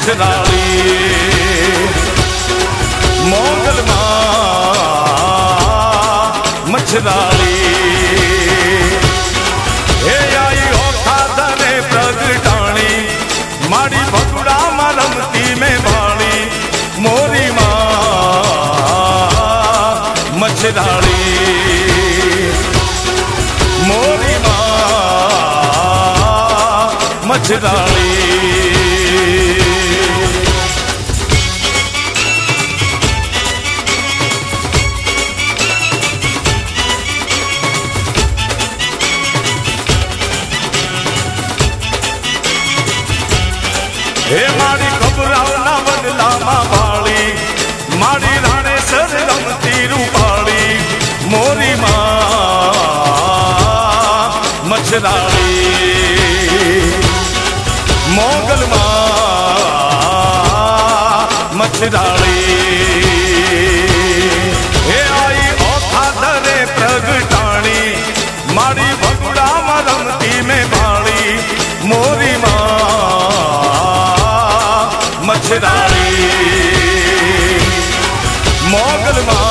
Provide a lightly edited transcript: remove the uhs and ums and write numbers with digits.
मछराली मोगल मछराली हे आई हो खादने प्रगटाणी माड़ी भगुड़ा रमती में भाड़ी मोरी माँ मछराली मोरी माँ मछराली हे माड़ी घबराओ ना बदला माँ बाली माड़ी राणे सर रमती रूपाली मोरी माँ मछराली मोगल माँ मछराली हे आई औखा दरे प्रगटाणी माड़ी भगुड़ा रमती में भाड़ी मोरी माँ मछराली मोगल माँ